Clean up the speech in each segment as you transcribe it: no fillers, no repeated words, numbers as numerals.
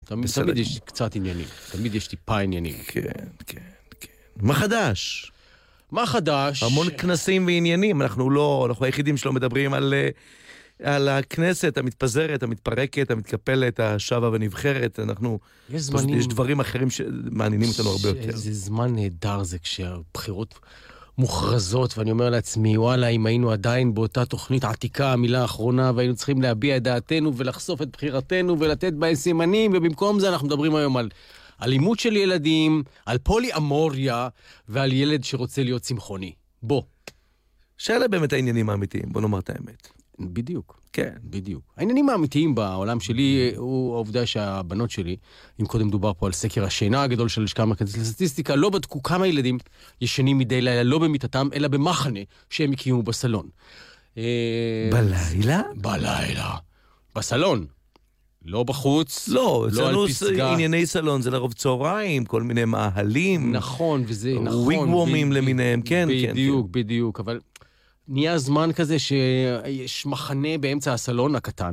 תמיד יש קצת עניינים, תמיד יש טיפה עניינים. כן, כן, כן. מה חדש? מה חדש? המון כנסים ועניינים, אנחנו היחידים שלא מדברים על הכנסת המתפזרת, המתפרקת, המתקפלת, השווה ונבחרת, יש דברים אחרים שמעניינים אותנו הרבה יותר. זה זמן נהדר זה כשהבחירות מוכרזות, ואני אומר לעצמי, וואלה, אם היינו עדיין באותה תוכנית עתיקה, המילה האחרונה, והיינו צריכים להביע את דעתנו ולחשוף את בחירתנו ולתת בה סימנים, ובמקום זה אנחנו מדברים היום על אלימות של ילדים, על פולי-אמוריה, ועל ילד שרוצה להיות צמחוני. בוא. שאלה באמת העניינים האמיתיים, בוא נאמר את האמת. בדיוק. כן. בדיוק. העניינים האמיתיים בעולם שלי הוא העובדה שהבנות שלי, אם קודם דובר פה על סקר השינה הגדול של לשכה המרכזית לסטטיסטיקה, לא בדקו כמה ילדים ישנים מדי לילה, לא במיטתם, אלא במחנה שהם הקימו בסלון. בלילה? בלילה. בסלון. לא בחוץ, לא על פסגה. ענייני סלון, זה לרוב צהריים, כל מיני מאהלים. נכון, וזה נכון. וויגוומים למיניהם, כן, כן. בדיוק, אבל נהיה זמן כזה שיש מחנה באמצע הסלון הקטן,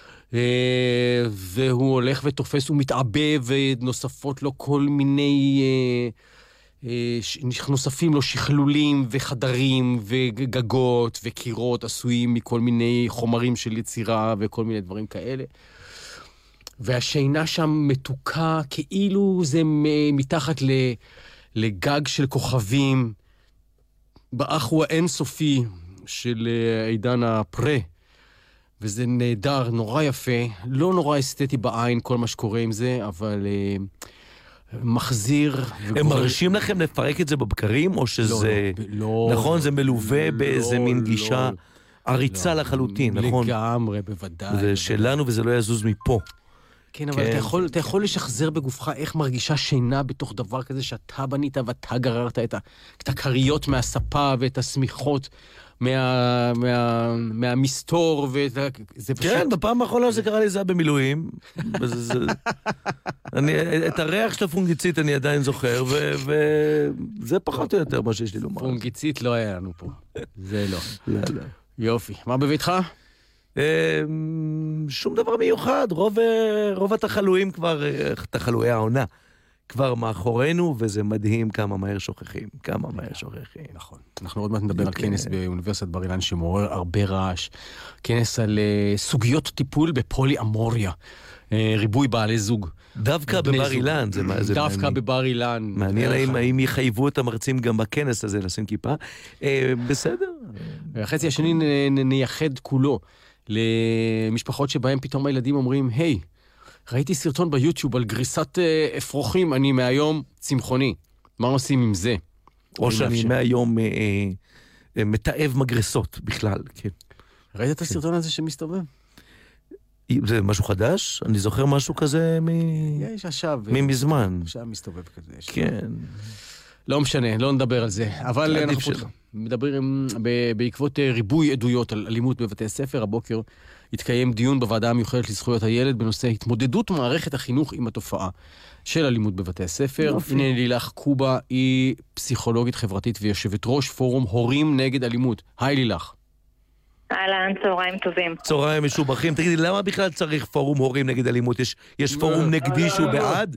והוא הולך ותופס ומתעבה, ונוספות לו כל מיני, נוספים לו שכלולים וחדרים וגגות וקירות עשויים מכל מיני חומרים של יצירה וכל מיני דברים כאלה. והשינה שם מתוקה, כאילו זה מתחת לגג של כוכבים, באחו האינסופי של עידן הפרה, וזה נהדר, נורא יפה, לא נורא אסתטי בעין כל מה שקורה עם זה, אבל מחזיר. הם מרשים לכם לפרק את זה בבקרים, או שזה, נכון, זה מלווה באיזה מין גישה עריצה לחלוטין, נכון? לגמרי, בוודאי. זה שלנו וזה לא יזוז מפה. כן, אבל אתה יכול לשחזר בגופך איך מרגישה שינה בתוך דבר כזה שאתה בנית ואתה גררת את הקריות מהספה ואת הסמיכות מהמסתור, כן, בפעם האחרונה זה קרה לי, זה היה במילואים. את הריח של הפונגיצית אני עדיין זוכר, וזה פחות או יותר מה שיש לי לומר. פונגיצית לא היה לנו פה. זה לא. יופי. מה בביתך? שום דבר מיוחד, רוב התחלואים כבר, תחלואי העונה, כבר מאחורינו, וזה מדהים כמה מהר שוכחים, נכון. אנחנו עוד מעט נדבר על כנס באוניברסיטת בר אילן שמעורר הרבה רעש, כנס על סוגיות טיפול בפולי-אמוריה, ריבוי בעלי זוג. דווקא בבר אילן, דווקא בבר אילן. מעניין האם יחייבו את המרצים גם בכנס הזה לשים כיפה. בסדר. החצי השני נייחד כולו למשפחות שבהם פתאום הילדים אומרים, היי, ראיתי סרטון ביוטיוב על גריסת אפרוחים, אני מהיום צמחוני. מה עושים עם זה? או שאני מהיום מתאב מגרסות בכלל, כן. ראית את הסרטון הזה שמסתובב? זה משהו חדש? אני זוכר משהו כזה יש עכשיו. מזמן. עכשיו מסתובב כזה. כן. לא משנה, לא נדבר על זה. אבל אנחנו מדברים בעקבות ריבוי עדויות על אלימות בבתי הספר. הבוקר התקיים דיון בוועדה המיוחדת לזכויות הילד בנושא התמודדות מערכת החינוך עם התופעה של אלימות בבתי הספר. הנה לילך קובה, היא פסיכולוגית חברתית ויושבת ראש פורום הורים נגד אלימות. היי לילך. אהלן, צהריים טובים. צהריים משובחים. תגידי, למה בכלל צריך פורום הורים נגד אלימות? יש פורום נגדי שהוא בעד?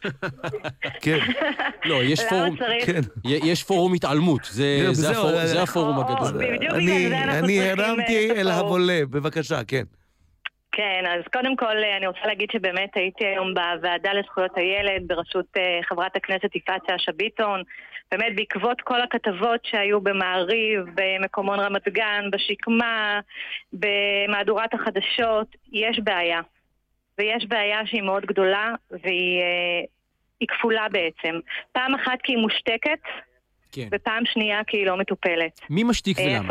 כן. לא, יש פורום, יש פורום התעלמות, זה הפורום הגדול. אני הרמתי אל הבולה, בבקשה, כן. כן, אז קודם כל אני רוצה להגיד שבאמת הייתי היום בוועדה לזכויות הילד בראשות חברת הכנסת יפעת שאשא ביטון, באמת בעקבות כל הכתבות שהיו במעריב, במקומון רמת גן, בשקמה, במהדורת החדשות, יש בעיה. ויש בעיה שהיא מאוד גדולה, והיא כפולה בעצם. פעם אחת כי היא מושתקת, כן. ופעם שנייה כי היא לא מטופלת. מי משתיק ולמה?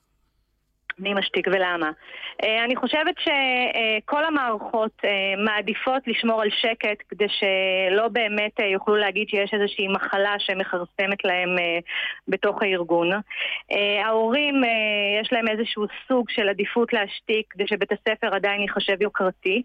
מי משתיק ולמה? אני חושבת שכל המערכות מעדיפות לשמור על שקט, כדי שלא באמת יוכלו להגיד שיש איזושהי מחלה שמחרסמת להם בתוך הארגון. ההורים, יש להם איזשהו סוג של עדיפות להשתיק, כדי שבית הספר עדיין ייחשב יוקרתי.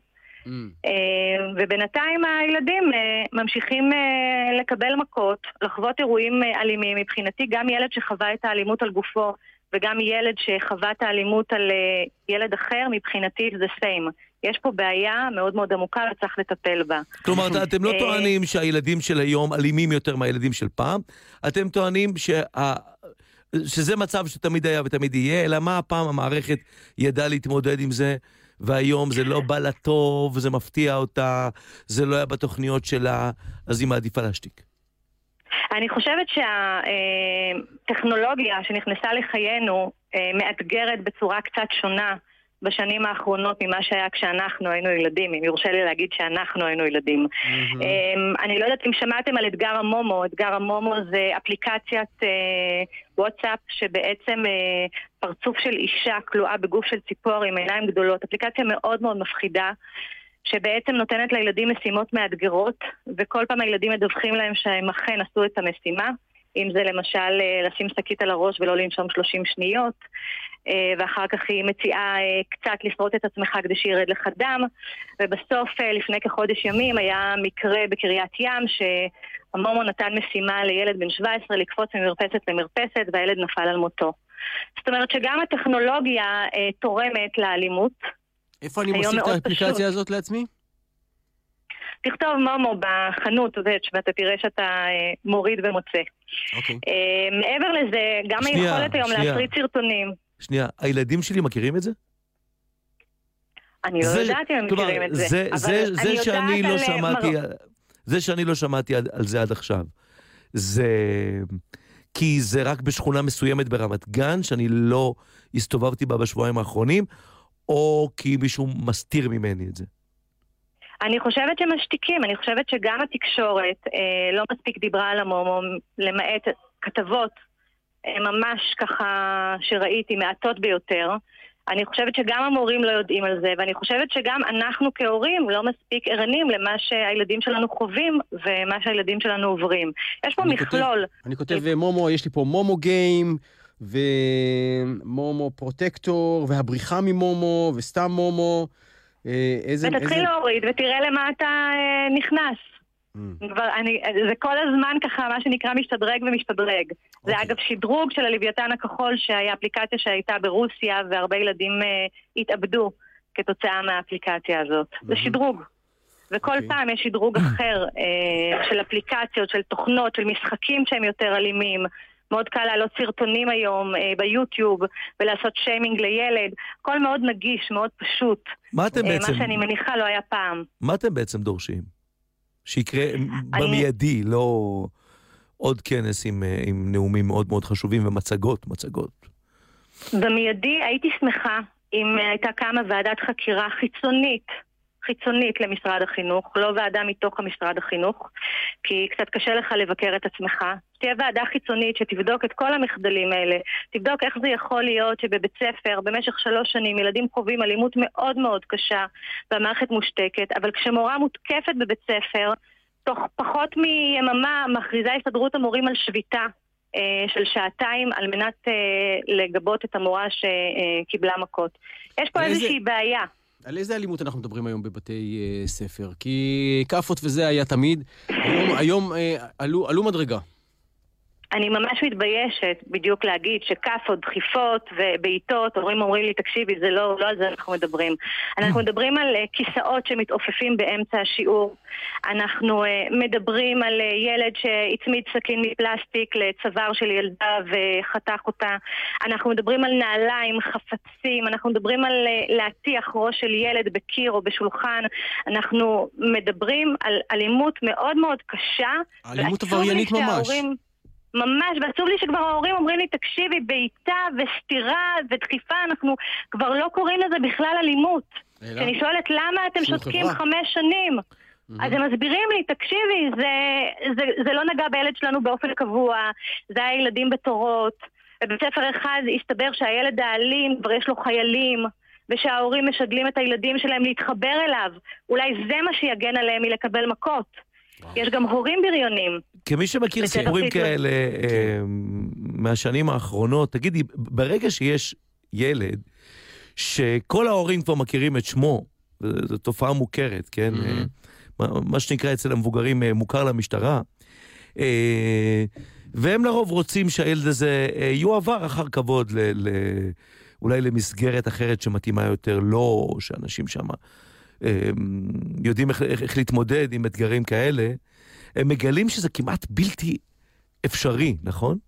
ובינתיים הילדים ממשיכים לקבל מכות, לחוות אירועים אלימים. מבחינתי גם ילד שחווה את האלימות על גופו וגם ילד שחווה את האלימות על ילד אחר, מבחינתי זה סיים. יש פה בעיה מאוד מאוד עמוקה וצריך לטפל בה. כלומר, אתם לא טוענים שהילדים של היום אלימים יותר מהילדים של פעם, אתם טוענים שזה מצב שתמיד היה ותמיד יהיה, אלא מה הפעם המערכת ידעה להתמודד עם זה, והיום זה לא בא לטוב, זה מפתיע אותה, זה לא היה בתוכניות שלה, אז היא מעדיפה להשתיק. אני חושבת שהטכנולוגיה שנכנסה לחיינו מאתגרת בצורה קצת שונה בשנים האחרונות ממה שהיה כשאנחנו היינו ילדים, אם יורשה לי להגיד שאנחנו היינו ילדים. אני לא יודעת אם שמעתם על אתגר המומו. אתגר המומו זה אפליקציית וואטסאפ שבעצם פרצוף של אישה כלואה בגוף של ציפור עם עיניים גדולות. אפליקציה מאוד מאוד מפחידה שבעצם נותנת לילדים משימות מאתגרות, וכל פעם הילדים מדווחים להם שהם אכן עשו את המשימה, אם זה למשל לשים שקית על הראש ולא לנשום 30 שניות, ואחר כך היא מציעה קצת לשרוט את עצמך כדי שירד לך דם, ובסוף לפני כחודש ימים היה מקרה בקריית ים שהמומו נתן משימה לילד בן 17 לקפוץ ממרפסת למרפסת והילד נפל על מותו. זאת אומרת שגם הטכנולוגיה תורמת לאלימות. איפה אני מוסיף את האפליקציה הזאת לעצמי? תכתוב מומו בחנות, ואתה תראה שאתה מוריד ומוצא. מעבר לזה, גם היכולת היום להפריד סרטונים. שנייה, הילדים שלי מכירים את זה? אני לא יודעת אם הם מכירים את זה. זה שאני לא שמעתי על זה עד עכשיו. זה כי זה רק בשכונה מסוימת ברמת גן, שאני לא הסתובבתי בה בשבועיים האחרונים, או כי מישהו מסתיר ממני את זה? אני חושבת שמשתיקים, אני חושבת שגם התקשורת לא מספיק דיברה על המומו, למעט כתבות ממש ככה שראיתי, מעטות ביותר. אני חושבת שגם המורים לא יודעים על זה, ואני חושבת שגם אנחנו כהורים לא מספיק ערנים למה שהילדים שלנו חווים ומה שהילדים שלנו עוברים. יש פה מכלול. אני כותב מומו, יש לי פה מומו גיים, ומומו פרוטקטור, והבריחה ממומו, וסתם מומו. ותתחיל להוריד ותראה למה אתה נכנס. זה כל הזמן ככה מה שנקרא משתדרג ומשתדרג. זה אגב שדרוג של הלוויתן הכחול, שהיה אפליקציה שהייתה ברוסיה והרבה ילדים התאבדו כתוצאה מהאפליקציה הזאת. זה שדרוג. וכל פעם יש שדרוג אחר של אפליקציות, של תוכנות, של משחקים שהם יותר אלימים. מאוד קל לעלות סרטונים היום ביוטיוב ולעשות שיימינג לילד. הכל מאוד נגיש, מאוד פשוט. מה אתם בעצם... מה שאני מניחה לא היה פעם. מה אתם בעצם דורשים? שיקרה במיידי, לא עוד כנס עם נאומים מאוד מאוד חשובים ומצגות. במיידי הייתי שמחה אם הייתה קמה ועדת חקירה חיצונית למשרד החינוך, לא ועדה מתוך המשרד החינוך, כי קצת קשה לך לבקר את עצמך. תהיה ועדה חיצונית שתבדוק את כל המחדלים האלה, תבדוק איך זה יכול להיות שבבית ספר במשך 3 שנים ילדים חווים אלימות מאוד מאוד קשה והמערכת מושתקת, אבל כשמורה מותקפת בבית ספר, תוך פחות מיממה מכריזה הסתדרות המורים על שביתה של 2 על מנת לגבות את המורה שקיבלה מכות. יש פה איזושהי בעיה. על איזה אלימות אנחנו מדברים היום בבתי ספר? כי קפות וזה היה תמיד. היום עלו מדרגה. אני ממש מתביישת בדיוק להגיד שקפות, דחיפות ובעיטות, אומרים לי, תקשיבי, זה לא על זה אנחנו מדברים. אנחנו מדברים על כיסאות שמתעופפים באמצע השיעור. אנחנו מדברים על ילד שהצמיד סכין מפלסטיק לצוואר של ילדה וחתך אותה. אנחנו מדברים על נעליים, חפצים. אנחנו מדברים על להטיח ראש של ילד בקיר או בשולחן. אנחנו מדברים על אלימות מאוד מאוד קשה. אלימות עבריינית ממש. ממש, ועצוב לי שכבר ההורים אומרים לי, תקשיבי, בעיטה וסתירה ודחיפה, אנחנו כבר לא קוראים לזה בכלל אלימות. אני שואלת, למה אתם שותקים 5 שנים? אז הם מסבירים לי, תקשיבי, זה לא נגע בילד שלנו באופן קבוע, זה היה ילדים בתורות, בבית ספר אחד הסתבר שהילד האלים כבר יש לו חיילים, ושההורים משדלים את הילדים שלהם להתחבר אליו, אולי זה מה שיגן עליהם מלקבל מכות. יש גם הורים בריונים. כמי שמכיר סיפורים כאלה מהשנים האחרונות, תגידי, ברגע שיש ילד שכל ההורים כבר מכירים את שמו, זו תופעה מוכרת, כן? מה שנקרא אצל המבוגרים מוכר למשטרה, והם לרוב רוצים שהילד הזה יועבר אחר כבוד אולי למסגרת אחרת שמתאימה יותר לו, שאנשים שם יודעים איך להתמודד עם אתגרים כאלה, הם מגלים שזה כמעט בלתי אפשרי, נכון?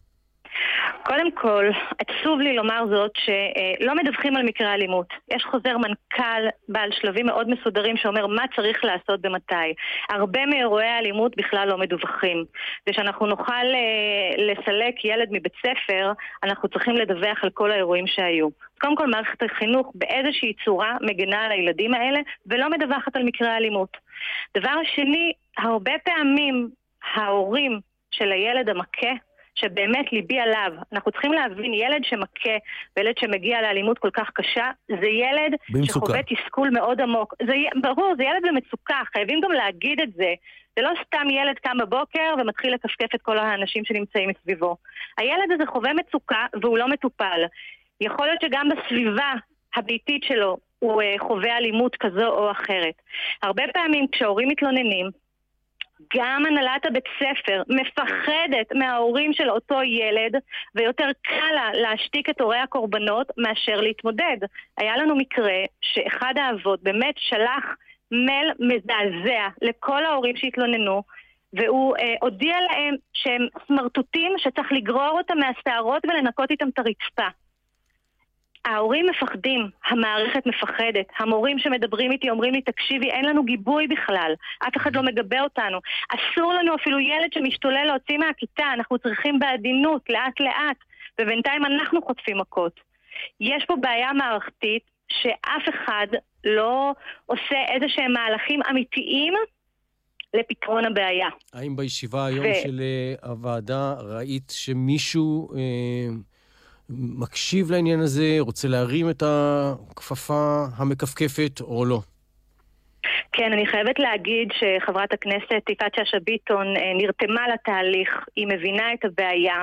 קודם כל, עצוב לי לומר זאת שלא מדווחים על מקרה אלימות. יש חוזר מנכ"ל בעל שלבים מאוד מסודרים שאומר מה צריך לעשות במתי. הרבה מאירועי האלימות בכלל לא מדווחים. ושאנחנו נוכל לסלק ילד מבית ספר, אנחנו צריכים לדווח על כל האירועים שהיו. קודם כל, מערכת החינוך באיזושהי צורה מגנה על הילדים האלה ולא מדווחת על מקרה אלימות. דבר שני, הרבה פעמים ההורים של הילד המכה, שבאמת ליבי עליו, אנחנו צריכים להבין, ילד שמכה וילד שמגיע לאלימות כל כך קשה, זה ילד במצוקה. שחווה תסכול מאוד עמוק. ברור, זה ילד במצוקה, חייבים גם להגיד את זה. זה לא סתם ילד קם בבוקר ומתחיל לקפקף את כל האנשים שנמצאים מסביבו. הילד הזה חווה מצוקה והוא לא מטופל. יכול להיות שגם בסביבה הביתית שלו הוא חווה אלימות כזו או אחרת. הרבה פעמים כשההורים מתלוננים, גם הנהלת הבית ספר מפחדת מההורים של אותו ילד, ויותר קל לה להשתיק את הורי הקורבנות מאשר להתמודד. היה לנו מקרה שאחד האבות באמת שלח מייל מזעזע לכל ההורים שהתלוננו, והוא הודיע להם שהם סמרטוטים שצריך לגרור אותם מהשערות ולנקות איתם את הרצפה. ההורים מפחדים, המערכת מפחדת, המורים שמדברים איתי אומרים לי תקשיבי, אין לנו גיבוי בכלל, אף אחד לא מגבה אותנו, אסור לנו אפילו ילד שמשתולל להוציא מהכיתה, אנחנו צריכים בעדינות, לאט לאט, ובינתיים אנחנו חוטפים מכות. יש פה בעיה מערכתית שאף אחד לא עושה איזה שהם מהלכים אמיתיים לפתרון הבעיה. האם בישיבה היום של הוועדה ראית שמישהו מקשיב לעניין הזה, רוצה להרים את הכפפה המקפקפת או לא? כן, אני חייבת להגיד שחברת הכנסת יפעת שאשא ביטון נרתמה לתהליך, היא מבינה את הבעיה.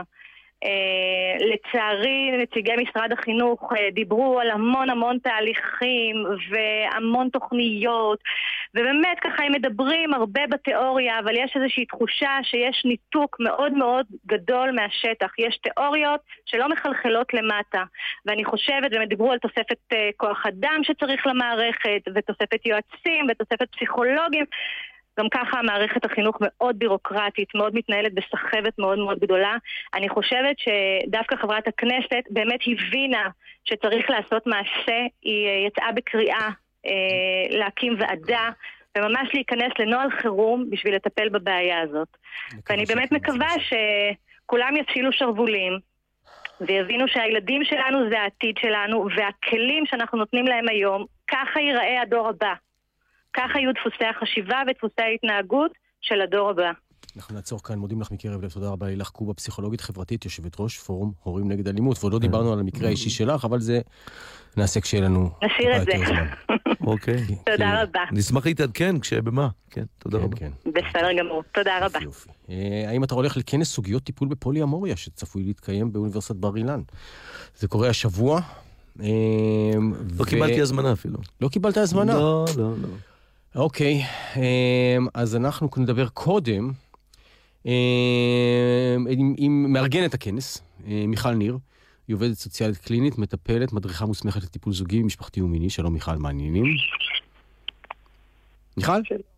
לצערי נציגי משרד החינוך דיברו על המון תהליכים והמון תוכניות, ובאמת ככה הם מדברים הרבה בתיאוריה, אבל יש איזושהי תחושה שיש ניתוק מאוד מאוד גדול מהשטח. יש תיאוריות שלא מחלחלות למטה, ואני חושבת, והם דיברו על תוספת כוח אדם שצריך למערכת, ותוספת יועצים ותוספת פסיכולוגים. גם ככה מערכת החינוך מאוד בירוקרטית, מאוד מתנהלת בסחבת מאוד מאוד גדולה. אני חושבת שדווקא חברת הכנסת באמת הבינה שצריך לעשות מעשה, היא יצאה בקריאה להקים ועדה, וממש להיכנס לנוהל חירום בשביל לטפל בבעיה הזאת. ואני באמת מקווה שכולם יפשילו שרבולים, ויבינו שהילדים שלנו זה העתיד שלנו, והכלים שאנחנו נותנים להם היום, ככה ייראה הדור הבא. ככה יהיו דפוסי החשיבה ודפוסי ההתנהגות של הדור הבא. אנחנו נעצור כאן, מודים לך מקרב לב, תודה רבה לילך קובה, פסיכולוגית חברתית, יושבת ראש פורום הורים נגד אלימות, ועוד לא דיברנו על המקרה האישי שלך, אבל זה נעשה כשיהיה לנו נשאיר את זה. אוקיי. תודה רבה. נשמח להתעדכן כשבמה. כן, תודה רבה. בסדר גמור, תודה רבה. האם אתה הולך לכנס סוגיות טיפול בפוליאמוריה, שצפוי להתקיים באוניברסיטת בר אילן? זה קורה השבוע. לא קיבלתי הזמנה אפילו. לא קיבלת הזמנה? לא. אוקיי, אז אנחנו נדבר קודם עם מארגנת הכנס, מיכל ניר. היא עובדת סוציאלית קלינית, מטפלת, מדריכה מוסמכת לטיפול זוגי, משפחתי ומיני. שלום מיכל, מה העניינים? מיכל?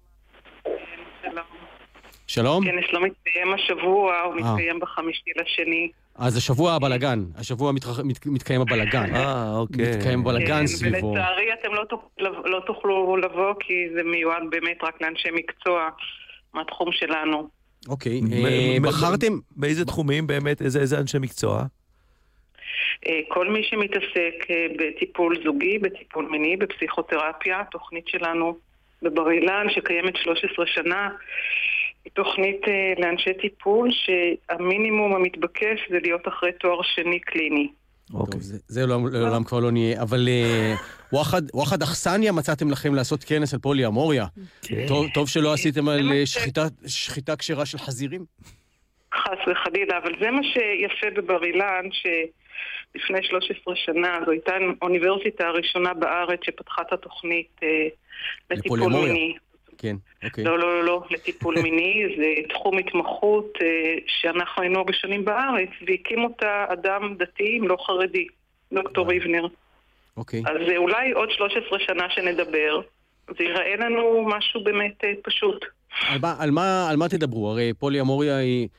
שלום. כנס לא מתקיים השבוע, הוא מתקיים ב5/2. אז השבוע הבלגן, השבוע מתקיים הבלגן. אוקיי. מתקיים בלגן סביבו. ולצערי אתם לא תוכלו לבוא, כי זה מיועד באמת רק לאנשי מקצוע מהתחום שלנו. אוקיי, בחרתם? באיזה תחומים באמת? איזה אנשי מקצוע? כל מי שמתעסק בטיפול זוגי, בטיפול מיני, בפסיכותרפיה, תוכנית שלנו בבר אילן שקיימת 13 שנה, היא תוכנית לאנשי טיפול שהמינימום המתבקש זה להיות אחרי תואר שני קליני. טוב, זה לעולם כבר לא נהיה, אבל וואחד אכסניה מצאתם לכם לעשות כנס על פוליאמוריה. טוב שלא עשיתם על שחיטה כשרה של חזירים? חס וחלילה, אבל זה מה שיפה בבר אילן, שלפני 13 שנה זו הייתה האוניברסיטה הראשונה בארץ שפתחה את התוכנית לטיפול מיני. כן, אוקיי. לא, לטיפול מיני, זה תחום התמחות שאנחנו היינו בשנים בארץ, והקים אותה אדם דתי, לא חרדי, דוקטור ריבנר. אוקיי. אז אולי עוד 13 שנה שנדבר, זה ייראה לנו משהו באמת פשוט. על מה תדברו? הרי פוליאמוריה היא,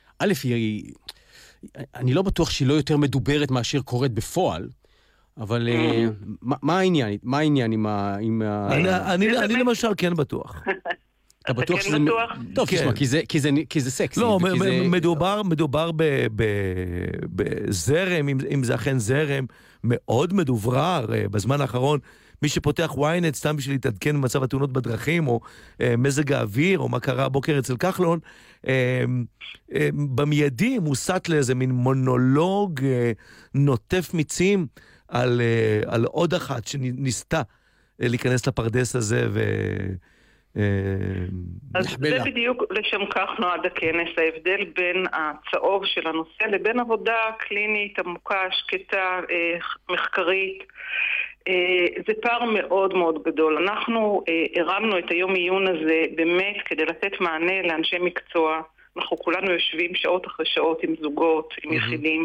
אני לא בטוח שהיא לא יותר מדוברת מאשר קורית בפועל, אבל מה העניין? מה העניין עם אני למשל כן בטוח. אתה בטוח שזה... טוב, תשמע, כי זה סקסי. לא, מדובר בזרם, אם זה אכן זרם, מאוד מדוברר. בזמן האחרון, מי שפותח וויינט סתם בשביל להתעדכן במצב התאונות בדרכים, או מזג האוויר, או מה קרה הבוקר אצל כחלון, במיידי מוסט לאיזה מין מונולוג נוטף מיצים על עוד אחת שניסתה להיכנס לפרדס הזה אז זה בדיוק לשם כך נועד הכנס, ההבדל בין הצהוב של הנושא לבין עבודה קלינית, עמוקה, שקטה, מחקרית. זה פער מאוד מאוד גדול. אנחנו הרמנו את היום עיון הזה באמת כדי לתת מענה לאנשי מקצוע. אנחנו כולנו יושבים שעות אחרי שעות עם זוגות, עם יחידים,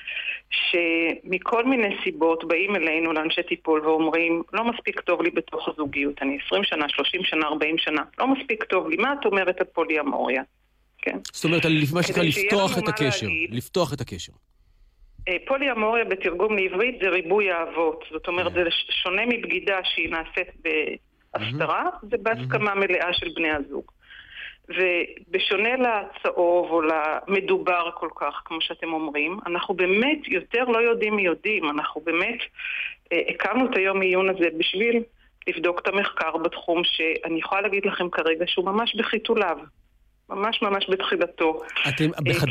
שמכל מיני סיבות באים אלינו לאנשי טיפול ואומרים, לא מספיק טוב לי בתוך הזוגיות, אני 20 שנה, 30 שנה, 40 שנה, לא מספיק טוב לי, מה את אומרת על פוליאמוריה? כן. זאת אומרת, מה שנקרא לפתוח את הקשר, לפתוח את הקשר. פוליאמוריה בתרגום לעברית זה ריבוי אהבות, זאת אומרת, זה שונה מבגידה שהיא נעשית בהסתרה, זה בהסכמה מלאה של בני הזוג. ובשונה לצהוב או למדובר כל כך, כמו שאתם אומרים, אנחנו באמת יותר לא יודעים מי יודעים. אנחנו באמת הקמנו את היום עיון הזה בשביל לבדוק את המחקר בתחום שאני יכולה להגיד לכם כרגע שהוא ממש בחיתוליו. ממש ממש בתחילתו. אתם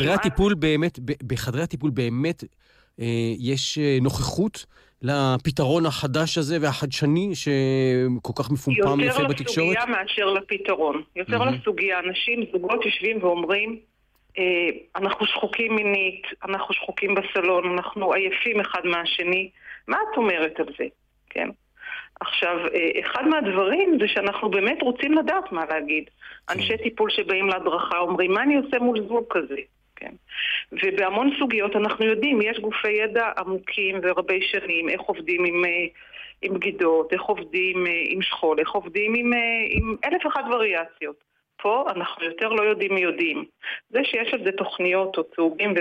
בחדרי הטיפול באמת יש נוכחות לפתרון החדש הזה והחדשני שכל כך מפומפם יפה בתקשורת? יותר לסוגיה מאשר לפתרון. יותר לסוגיה. אנשים, זוגות יושבים ואומרים, אנחנו שחוקים מינית, אנחנו שחוקים בסלון, אנחנו עייפים אחד מהשני. מה את אומרת על זה? כן. עכשיו, אחד מהדברים זה שאנחנו באמת רוצים לדעת מה להגיד. אנשי טיפול שבאים להדרכה אומרים, מה אני עושה מול זוג כזה? כן. ובהמון סוגיות אנחנו יודעים, יש גופי ידע עמוקים ורבי שנים, איך עובדים עם בגידות, איך עובדים עם שכול, איך עובדים עם 1,001 וריאציות. פה אנחנו יותר לא יודעים מי יודעים. זה שיש על זה תוכניות או צהובים,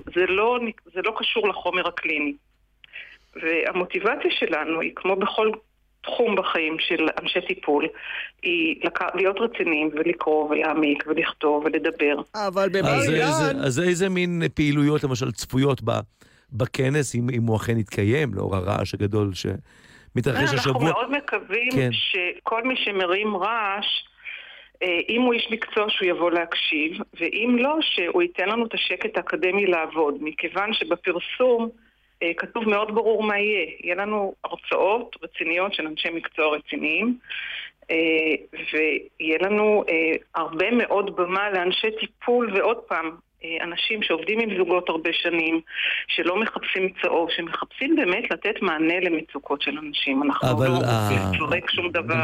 זה לא קשור לחומר הקליני. והמוטיבציה שלנו היא כמו בכל תחום בחיים של אנשי טיפול, היא להיות רציניים ולקרוא ולהעמיק ולכתוב ולדבר. אבל אז איזה מין פעילויות למשל צפויות בכנס, אם הוא אכן יתקיים, לאור הרעש הגדול שמתרחש השבוע? אנחנו מאוד מקווים שכל מי שמרים רעש, אם הוא איש מקצוע שהוא יבוא להקשיב, ואם לא, שהוא ייתן לנו את השקט האקדמי לעבוד, מכיוון שבפרסום כתוב מאוד ברור מה יהיה. יהיה לנו הרצאות רציניות של אנשי מקצוע רציניים, ויהיה לנו הרבה מאוד במה לאנשי טיפול, ועוד פעם, אנשים שעובדים עם זוגות הרבה שנים, שלא מחפשים צהוב, שמחפשים באמת לתת מענה למצוקות של אנשים. אנחנו לא נפרק שום דבר.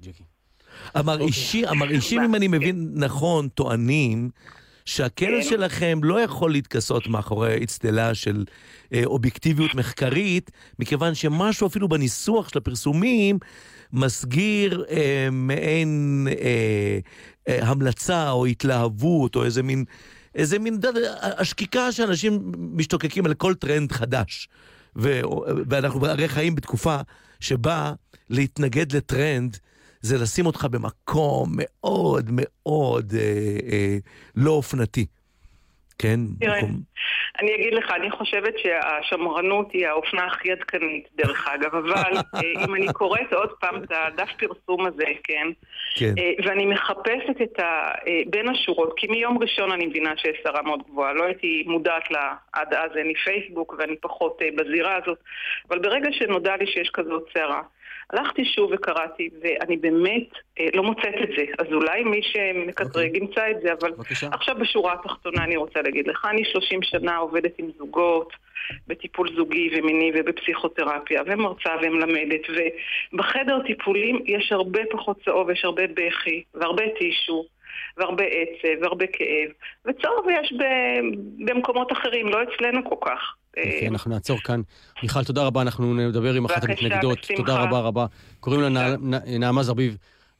המרעישים, אם אני מבין נכון, טוענים שהכנס שלכם לא יכול להתכסות מאחורי אצטלה של אובייקטיביות מחקרית, מכיוון שמשהו אפילו בניסוח של הפרסומים מסגיר מעין המלצה או התלהבות או איזה מין השקיקה שאנשים משתוקקים על כל טרנד חדש. ואנחנו הרי חיים בתקופה שבה להתנגד לטרנד זה לשים אותך במקום מאוד מאוד לא אופנתי. כן? אני אגיד לך, אני חושבת שהשמרנות היא האופנה הכי עדכנית, דרך אגב, אבל אם אני קוראת עוד פעם את הדף פרסום הזה, כן? ואני מחפשת בין השורות, כי מיום ראשון אני מבינה שיש סערה מאוד גבוהה, לא הייתי מודעת לה עד אז, אני פייסבוק ואני פחות בזירה הזאת, אבל ברגע שנודע לי שיש כזאת סערה, הלכתי שוב וקראתי, ואני באמת לא מוצאת את זה. אז אולי מי שמקטרג ימצא את זה, אבל עכשיו בשורה התחתונה אני רוצה להגיד לך, אני 30 שנה עובדת עם זוגות, בטיפול זוגי ומיני ובפסיכותרפיה, ומרצה ומלמדת, ובחדר טיפולים יש הרבה פחות צהוב, יש הרבה בכי, והרבה טישו, והרבה עצב, והרבה כאב, וצהוב יש במקומות אחרים, לא אצלנו כל כך. יפה, אנחנו נעצור כאן. מיכל, תודה רבה, אנחנו נדבר עם אחת המתנגדות. תודה רבה רבה. קוראים לה נעמה זרביב,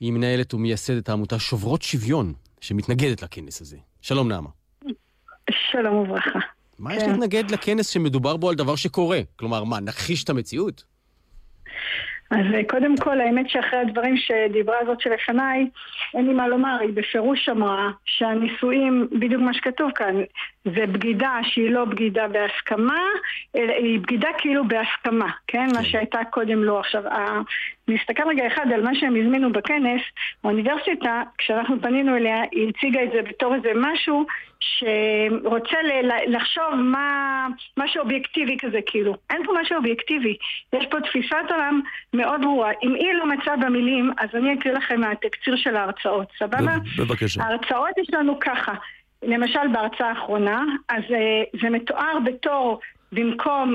היא מנהלת ומייסדת העמותה שוברות שוויון, שמתנגדת לכנס הזה. שלום נעמה. שלום וברכה. מה יש להתנגד לכנס שמדובר בו על דבר שקורה? כלומר, מה, נכחיש את המציאות? אז קודם כל, האמת שאחרי הדברים שדיברה הזאת שלפניי, אין לי מה לומר, היא בפירוש אמרה שהנישואים, בדיוק מה שכתוב כאן, זה בגידה שהיא לא בגידה בהסכמה, אלא היא בגידה כאילו בהסכמה, כן? מה שהייתה קודם לא. עכשיו, נסתכל רגע אחד על מה שהם הזמינו בכנס, האוניברסיטה, כשאנחנו פנינו אליה, היא הציגה את זה בתור איזה משהו שרוצה לחשוב משהו אובייקטיבי כזה, כאילו. אין פה משהו אובייקטיבי. יש פה תפיסת עולם מאוד ברורה. אם היא לא מצאה במילים, אז אני אקריא לכם מהתקציר של ההרצאות. סבבה? בבקשה. ההרצאות יש לנו ככה. למשל בהרצאה האחרונה, אז זה מתואר בתור במקום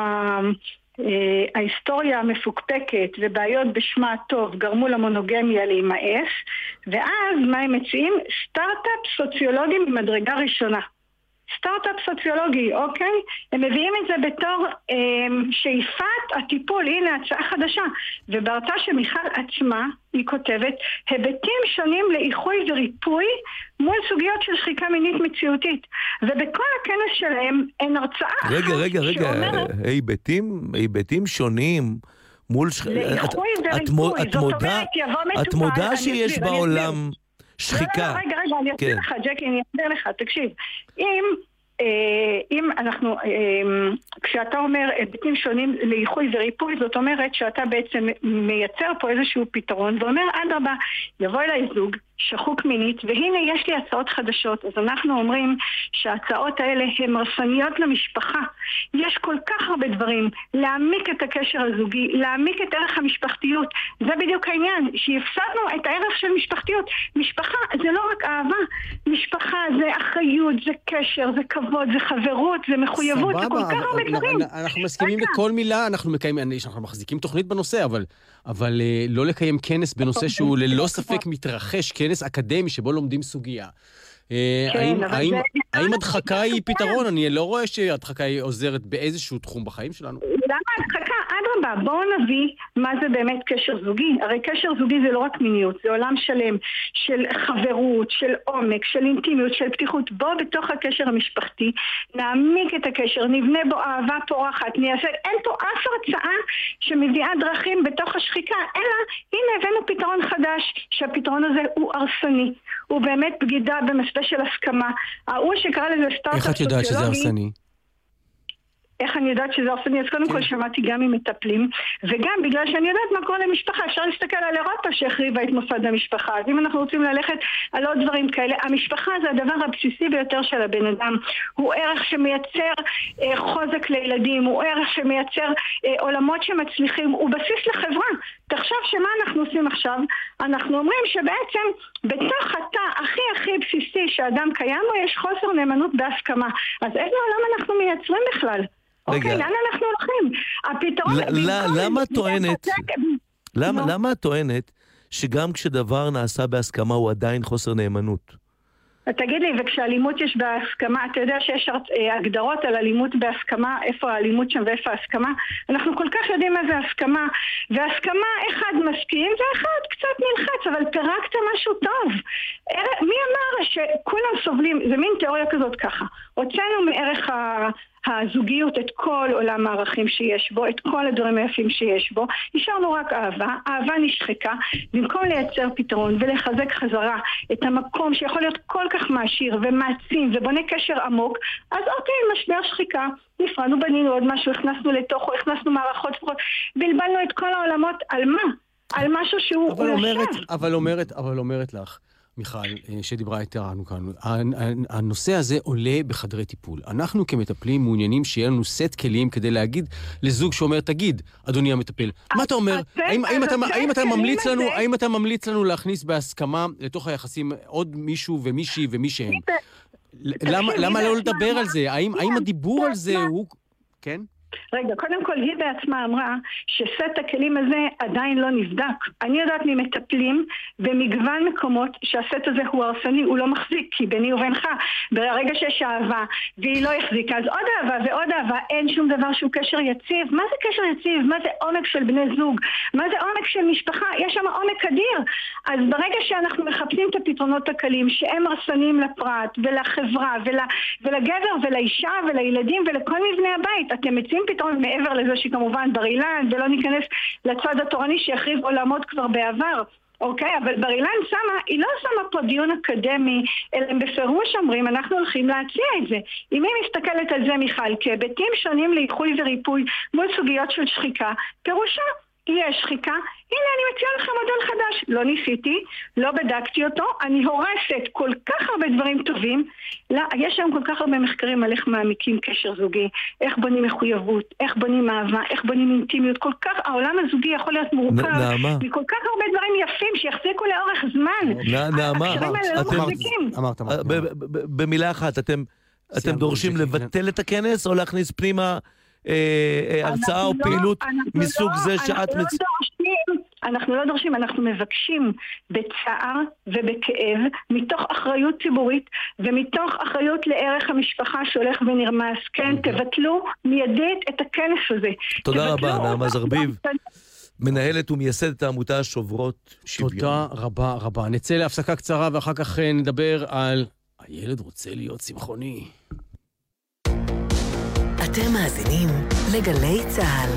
ההיסטוריה המפוקפקת ובעיות בשמה הטוב גרמו למונוגמיה להימאס, ואז מה הם מציעים? סטארט-אפ סוציולוגי ממדרגה ראשונה. סטארט-אפ סוציולוגי, אוקיי? הם מביאים את זה בתור שאיפת הטיפול, הנה הצעה חדשה. ובהרצאה שמיכל עצמה, היא כותבת, היבטים שונים לאיחוי וריפוי מול סוגיות של שחיקה מינית מציאותית. ובכל הכנס שלהם אין הרצאה רגע, היבטים שונים מול לאיחוי וריפוי. זאת אומרת, יבוא מטופל. את מודה שיש בעולם שחיקה. רגע, אני אסביר לך, ג'קי, אני אסביר לך, תקשיב. אם אנחנו, כשאתה אומר היבטים שונים לאיחוי וריפוי, זאת אומרת שאתה בעצם מייצר פה איזשהו פתרון, ואומר, אדרבה, יבוא אליי זוג, שחוק מינית, והנה יש לי הצעות חדשות. אז אנחנו אומרים שההצעות האלה הן הרסניות למשפחה. יש כל כך הרבה דברים, להעמיק את הקשר הזוגי, להעמיק את ערך המשפחתיות. זה בדיוק העניין, שהפסדנו את הערך של משפחתיות. משפחה זה לא רק אהבה, משפחה זה אחריות, זה קשר, זה כבוד, זה חברות, זה מחויבות, זה כל כך הרבה דברים. אנחנו מסכימים בכל מילה, אנחנו מחזיקים תוכנית בנושא, אבל לא לקיים כנס בנושא שהוא ללא ספק מתרחש, כנס אקדמי שבו לומדים סוגיה. האם הדחקה היא פתרון? אני לא רואה שהדחקה היא עוזרת באיזשהו תחום בחיים שלנו. למה הדחקה? אדרבה, בואו נביא מה זה באמת קשר זוגי. הרי קשר זוגי זה לא רק מיניות, זה עולם שלם של חברות, של עומק, של אינטימיות, של פתיחות. בואו בתוך הקשר המשפחתי, נעמיק את הקשר, נבנה בו אהבה פורחת, אין פה אף הרצאה שמביאה דרכים בתוך השחיקה, אלא הנה הבאנו פתרון חדש, שהפתרון הזה הוא הרסני, הוא באמת בגידה במסווה של הסכמה. הוא שקרא לזה סטארט-אפ סוציולוגי. איך את יודעת שזה הרסני? איך אני יודעת שזה הרסני? אז קודם כל שמעתי גם ממטפלים, וגם בגלל שאני יודעת מה קורה למשפחה. אפשר להסתכל על אירופה שהחריבה את מוסד המשפחה. אז אם אנחנו רוצים ללכת על עוד דברים כאלה, המשפחה זה הדבר הבסיסי ביותר של הבן אדם. הוא ערך שמייצר חוזק לילדים, הוא ערך שמייצר עולמות שמצליחים, הוא בסיס לחברה. תחשוב שמה אנחנו עושים עכשיו? אנחנו אומרים שבעצם בתוך התא הכי בסיסי שאדם קיים בו יש חוסר נאמנות בהסכמה. אז איזה עולם אנחנו מייצרים בכלל? אוקיי, לאן אנחנו הולכים? הפתרון... למה את טוענת שגם כשדבר נעשה בהסכמה הוא עדיין חוסר נאמנות? תגיד לי, וכשאלימות יש בהסכמה, אתה יודע שיש הגדרות על אלימות בהסכמה, איפה האלימות שם ואיפה ההסכמה? אנחנו כל כך יודעים מה זה הסכמה, והסכמה אחד מסכים ואחד קצת נלחץ, אבל פרקת משהו טוב. מי אמר שכולם סובלים? זה מין תיאוריה כזאת ככה. הוצאנו מערך הזוגיות את כל עולם הערכים שיש בו, את כל הדברים היפים שיש בו, נשארנו רק אהבה, אהבה נשחקה, במקום לייצר פתרון ולחזק חזרה את המקום שיכול להיות כל כך מעשיר ומעצים ובונה קשר עמוק, אז אוקיי, משבר שחיקה, נפרדנו, בנינו עוד משהו, הכנסנו לתוכו, הכנסנו מערכות, בלבלנו את כל העולמות, על מה? על משהו שהוא... אבל אומרת לך, מיכל, שדיברה איתנו כאן, הנושא הזה עולה בחדרי טיפול. אנחנו כמטפלים מעוניינים שיהיה לנו סט כלים כדי להגיד לזוג שאומר, תגיד, אדוני המטפל, מה אתה אומר? האם אתה ממליץ לנו להכניס בהסכמה לתוך היחסים עוד מישהו ומישהי ומישהם? למה לא לדבר על זה? האם הדיבור על זה הוא... כן? רגע, קודם כל היא בעצמה אמרה שסט הכלים הזה עדיין לא נבדק. אני יודעת ממטפלים במגוון מקומות שהסט הזה הוא הרסני, הוא לא מחזיק, כי ביני ובינך, ברגע שיש אהבה והיא לא החזיקה, אז עוד אהבה ועוד אהבה, אין שום דבר שהוא קשר יציב. מה זה קשר יציב? מה זה עומק של בני זוג? מה זה עומק של משפחה? יש שם עומק אדיר. אז ברגע שאנחנו מחפשים את הפתרונות הקלים שהם הרסניים לפרט ולחברה ולגבר ולאישה ולילדים ולכל מבני הבית, אתם מציעים פתרון מעבר לזה שכמובן בר אילן, ולא ניכנס לצד התורני שיחריב עולמות כבר בעבר, אוקיי? אבל בר אילן היא לא שמה פה דיון אקדמי, אלא הם בפירוש אומרים, אנחנו הולכים להציע את זה. אם היא מסתכלת על זה, מיכל, כהיבטים שונים לאיחוי וריפוי מול סוגיות של שחיקה, פירושה יש שחיקה, הנה אני מציעה לך מודל חדש. לא ניסיתי, לא בדקתי אותו, אני הורסת כל כך הרבה דברים טובים. לא, יש שם כל כך הרבה מחקרים על איך מעמיקים קשר זוגי, איך בונים מחויבות, איך בונים אהבה, איך בונים אינטימיות. כל כך, העולם הזוגי יכול להיות מורכב מכל כך הרבה דברים יפים שיחזיקו לאורך זמן. נעמה, אמרת. במילה אחת, אתם דורשים לבטל את הכנס או להכניס פנימה הרצאה או פעילות מסוג זה שאת אנחנו לא דורשים, אנחנו מבקשים בצער ובכאב, מתוך אחריות ציבורית ומתוך אחריות לערך המשפחה שהולך ונרמס. כן, תבטלו מיידית את הכנס הזה. תודה רבה, נעמה זרביב, מנהלת ומייסדת העמותה שוברות שוויון. תודה רבה רבה. נצא להפסקה קצרה ואחר כך נדבר על הילד רוצה להיות צמחוני. אתם מאזינים לגלי צהל.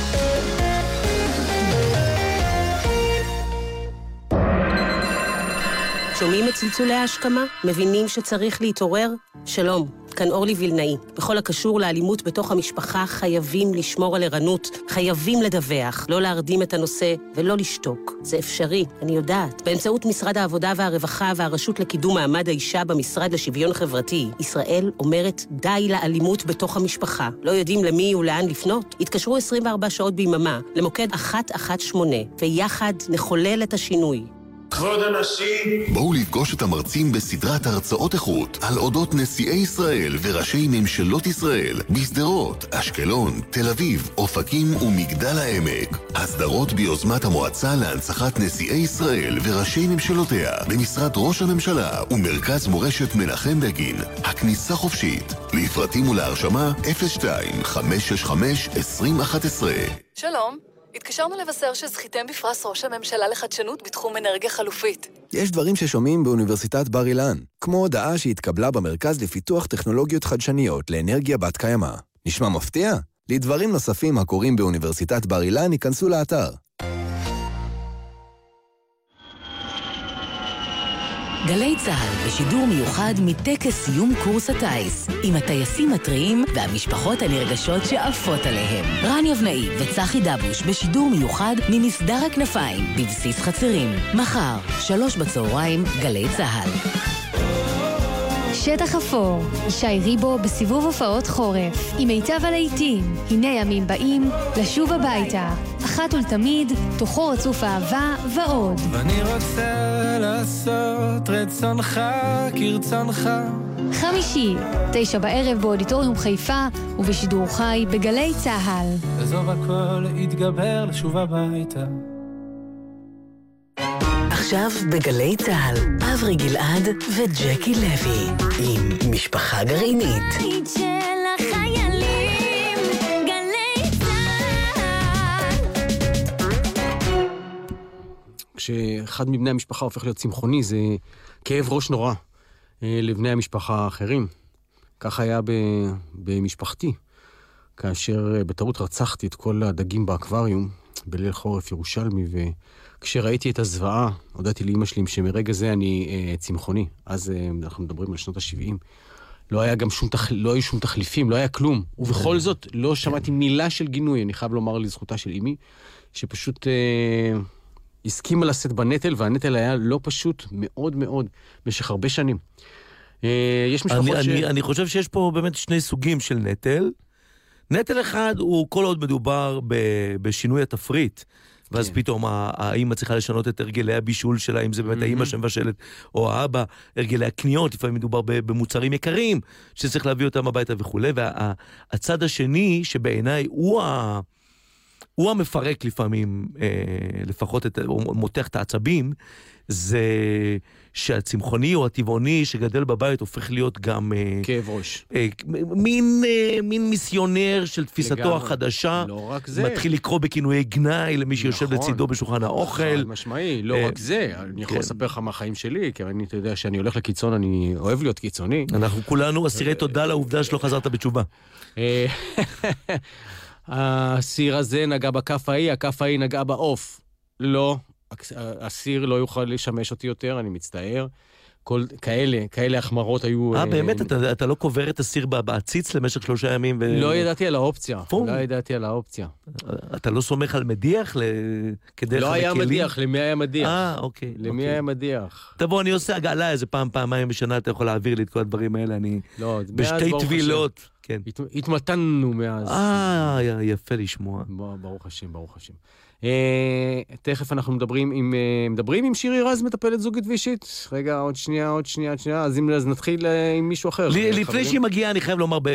שומעים את צלצולי ההשכמה? מבינים שצריך להתעורר? שלום, כאן אורלי וילנאי. בכל הקשור לאלימות בתוך המשפחה חייבים לשמור על ערנות, חייבים לדווח, לא להרדים את הנושא ולא לשתוק. זה אפשרי, אני יודעת. באמצעות משרד העבודה והרווחה והרשות לקידום מעמד האישה במשרד לשוויון חברתי, ישראל אומרת די לאלימות בתוך המשפחה. לא יודעים למי ולאן לפנות? התקשרו 24 שעות ביממה למוקד 118, ויחד נחולל את השינוי. כבוד הנשיא, בואו לפגוש את המרצים בסדרת הרצאות איכות על אודות נשיאי ישראל וראשי ממשלות ישראל בסדרות, אשקלון, תל אביב, אופקים ומגדל העמק. הסדרות ביוזמת המועצה להנצחת נשיאי ישראל וראשי ממשלותיה במשרד ראש הממשלה ומרכז מורשת מנחם בגין. הכניסה חופשית. לפרטים ולהרשמה 02-565-2011. שלום, התקשרנו לבשר שזכיתם בפרס ראש הממשלה לחדשנות בתחום אנרגיה חלופית. יש דברים ששומעים באוניברסיטת בר אילן, כמו הודעה שהתקבלה במרכז לפיתוח טכנולוגיות חדשניות לאנרגיה בת קיימא. נשמע מפתיע? לדברים נוספים הקורים באוניברסיטת בר אילן ייכנסו לאתר. גלי צהל בשידור מיוחד מטקס סיום קורס הטייס, עם הטייסים הטריים והמשפחות הנרגשות שעפות עליהם. רן יבנאי וצחי דבוש בשידור מיוחד ממסדר הכנפיים בבסיס חצרים. מחר, 15:00, גלי צהל. שטח אפור, שי ריבו בסיבוב הופעות חורף, עם מיטב הלהיטים. הנה ימים באים לשוב הביתה, אחת ולתמיד, תוכו רצוף אהבה ועוד. ואני רוצה לעשות רצונך כרצונך. חמישי, 9 בערב באודיטוריום חיפה, ובשידור חי בגלי צהל. עזוב הכל, יתגבר לשוב הביתה. עכשיו בגלי צהל, אברי גלעד וג'קי לוי, עם משפחה גרעינית. כשאחד מבני המשפחה הופך להיות צמחוני, זה כאב ראש נורא לבני המשפחה האחרים. כך היה במשפחתי, כאשר בטעות רצחתי את כל הדגים באקווריום בליל חורף ירושלמי, וכשראיתי את הזוועה, הודעתי לאמא שלי שמרגע זה אני צמחוני. אז אנחנו מדברים על שנות ה-70. לא היה גם לא היו שום תחליפים, לא היה כלום. ובכל זאת לא שמעתי מילה של גינוי. אני חייב לומר לזכותה של אמי, שפשוט הסכימה לשאת בנטל, והנטל היה לא פשוט מאוד מאוד במשך הרבה שנים. יש משפחות אני חושב שיש פה באמת שני סוגים של נטל. נטל אחד הוא כל עוד מדובר בשינוי התפריט. ואז פתאום האמא צריכה לשנות את הרגלי הבישול שלה, אם זה באמת האמא שמבשלת, או האבא, הרגלי הקניות, לפעמים מדובר במוצרים יקרים, שצריך להביא אותם הביתה וכו'. והצד השני, שבעיניי הוא המפרק לפעמים, לפחות הוא מותח את העצבים, זה שהצמחוני או הטבעוני שגדל בבית הופך להיות גם כאב ראש. מין מיסיונר של תפיסתו החדשה. לא רק זה. מתחיל לקרוא בכינויי גנאי למי שיושב לצידו בשולחן האוכל. משמעי, לא רק זה. אני יכול לספר לך מהחיים שלי, כי אני יודע שאני הולך לקיצון, אני אוהב להיות קיצוני. אנחנו כולנו אסירי תודה לעובדה שלא חזרת בתשובה. הסיר הזה נגע בכף ההיא, הכף ההיא נגע בעוף. לא, הסיר לא יוכל לשמש אותי יותר, אני מצטער. כאלה החמרות היו... באמת? אתה לא קובר את הסיר בעציץ למשך 3 ימים? לא ידעתי על האופציה. לא ידעתי על האופציה. אתה לא סומך על מדיח? לא היה מדיח, למי היה מדיח? אוקיי. למי היה מדיח? תבוא, אני עושה הגעלה איזה פעמיים בשנה, אתה יכול להעביר לי את כל הדברים האלה, אני... בשתי טבילות. התמתנו מאז. יפה לשמוע. ברוך השם, ברוך השם. תכף אנחנו מדברים עם שירי רז, מטפלת זוגית ואישית. רגע, עוד שנייה. אז נתחיל עם מישהו אחר. לפני שהיא מגיעה, אני חייב לומר,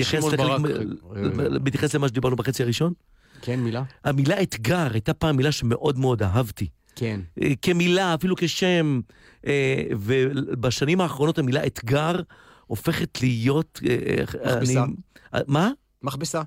בהתייחס למה שדיברנו בחצי הראשון. כן, מילה. המילה אתגר הייתה פעם מילה שמאוד מאוד אהבתי. כן. כמילה, אפילו כשם, ובשנים האחרונות המילה אתגר הופכת להיות... מכבסה. מה? מכבסה.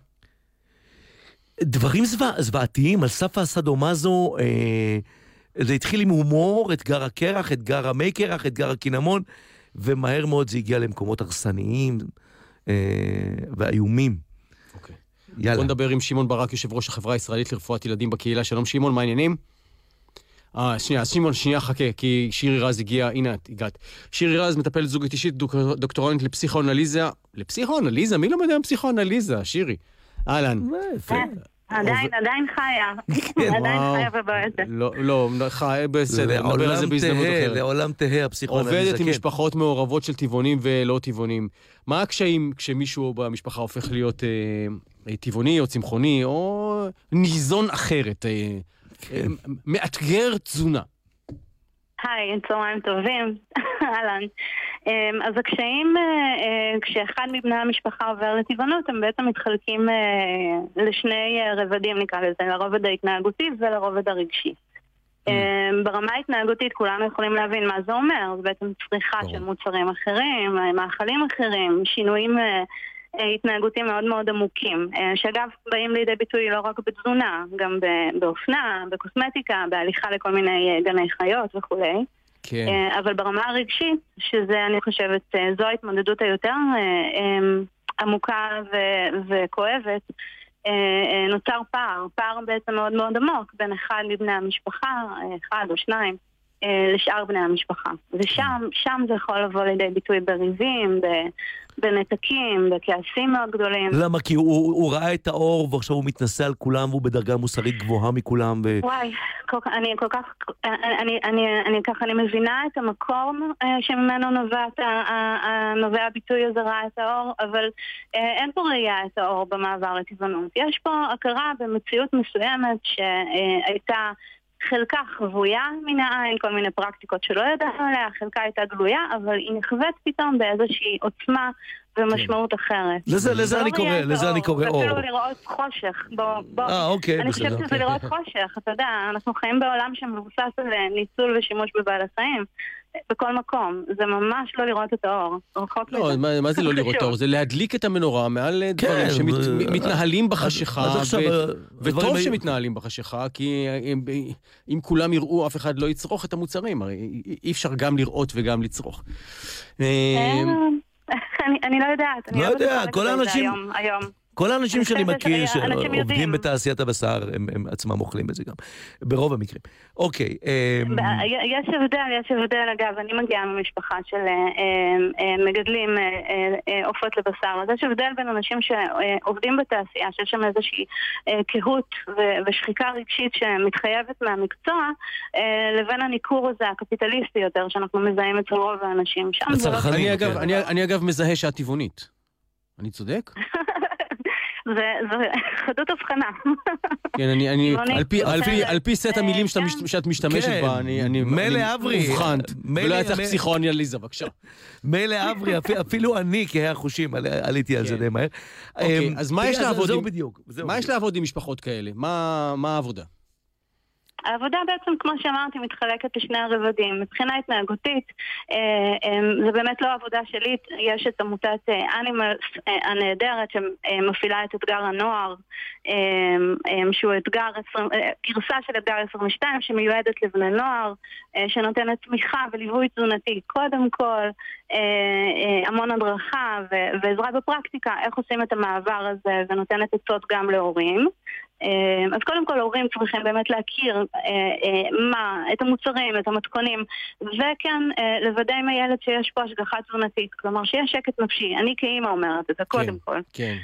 דברים זוועתיים, על סף הסדומזו, זה התחיל עם הומור, אתגר הקרח, אתגר המי קרח, אתגר הקינמון, ומהר מאוד זה הגיע למקומות הרסניים ואיומים. אוקיי. יאללה. בוא נדבר עם שמעון ברק, יושב ראש החברה הישראלית לרפואת ילדים בקהילה. שלום שמעון, מה העניינים? שמעון, חכה, כי שירי רז הגיע, הנה את הגעת. שירי רז מטפלת זוגית אישית, דוקטורנטית לפסיכואנליזה. לפסיכואנליזה? מי לא מדע פסיכואנליזה? שירי. אהלן. עדיין חיה. עדיין חיה ובועטת. לא, חיה, בסדר. נדבר על זה בהזדמנות אחרת. לעולם תהה הפסיכואנליזה. עובדת עם משפחות מעורבות של טבעונים ולא טבעונים. מה הקשיים כשמישהו במשפחה הופך להיות טבעוני או צמחוני או ניזון אחרת? מאתגר תזונה. היי, צהריים טובים. אהלן. אז הקשיים, כשאחד מבני המשפחה עובר לטבעונות, הם בעצם מתחלקים לשני רבדים, נקרא לזה, לרובד ההתנהגותי ולרובד הרגשי. ברמה ההתנהגותית כולנו יכולים להבין מה זה אומר. זה בעצם צריכה של מוצרים אחרים, מאכלים אחרים, שינויים התנהגותיים מאוד מאוד עמוקים, שאגב באים לידי ביטוי לא רק בתזונה, גם באופנה, בקוסמטיקה, בהליכה לכל מיני גני חיות וכולי. כן. אבל ברמה הרגשית, שזה אני חושבת, זו ההתמודדות היותר עמוקה וכואבת, נוצר פער בעצם מאוד מאוד עמוק בין אחד מבני המשפחה, אחד או שניים, לשאר בני המשפחה. ושם זה יכול לבוא לידי ביטוי בריבים, בנתקים, בכעסים מאוד גדולים. למה? כי הוא ראה את האור ועכשיו הוא מתנסה על כולם והוא בדרגה מוסרית גבוהה מכולם. וואי, אני מבינה את המקום שממנו נובע הביטוי הזה ראה את האור, אבל אין פה ראייה את האור במעבר לטבעונות. יש פה הכרה במציאות מסוימת שהייתה חלקה חבויה מן העין, כל מיני פרקטיקות שלא ידענו עליה, חלקה הייתה גלויה, אבל היא נחוות פתאום באיזושהי עוצמה ומשמעות אחרת. לזה אני קורא אור. אפילו לראות חושך. אוקיי. אני חושבת שזה לראות חושך. אתה יודע, אנחנו חיים בעולם שמבוסס על ניצול ושימוש בבעלי חיים. בכל מקום. זה ממש לא לראות את האור. לא, מה זה לא לראות את האור? זה להדליק את המנורה מעל דברים שמתנהלים בחשיכה, וטוב שמתנהלים בחשיכה, כי אם כולם יראו, אף אחד לא יצרוך את המוצרים. הרי אי אפשר גם לראות וגם לצרוך. אני לא יודעת. לא יודע, כל האנשים שאני מכיר שעובדים בתעשיית הבשר, הם עצמם אוכלים את זה גם, ברוב המקרים. אוקיי. יש הבדל, אגב, אני מגיעה ממשפחה של מגדלים עופות לבשר, אז יש הבדל בין אנשים שעובדים בתעשייה, שיש שם איזושהי קהות ושחיקה רגשית שמתחייבת מהמקצוע, לבין הניכור הזה הקפיטליסטי יותר, שאנחנו מזהים אצל רוב האנשים שם. אני אגב מזהה שאת טבעונית. אני צודק? זה חדות הבחנה. כן, על פי סט המילים שאת משתמשת בה, אני מובחנת, ולא היה צריך פסיכואנליזה, בבקשה. מילא אברי, אפילו אני כהה חושים, עליתי על זה די מהר. אוקיי, אז מה יש לעבוד עם משפחות כאלה? מה העבודה? העבודה בעצם, כמו שאמרתי, מתחלקת לשני הרבדים. מבחינה התנהגותית, זה באמת לא עבודה שלי. יש את עמותת אנימלס הנהדרת שמפעילה את אתגר הנוער, שהוא גרסה של אתגר 22 שמיועדת לבני נוער, שנותנת תמיכה וליווי תזונתי קודם כל, המון הדרכה ועזרה בפרקטיקה, איך עושים את המעבר הזה, ונותנת עצות גם להורים. אז קודם כל ההורים צריכים באמת להכיר את המוצרים, את המתכונים, וכן לוודא עם הילד שיש פה השגחה תזונתית, כלומר שיש שקט נפשי. אני כאמא אומרת את זה קודם כל.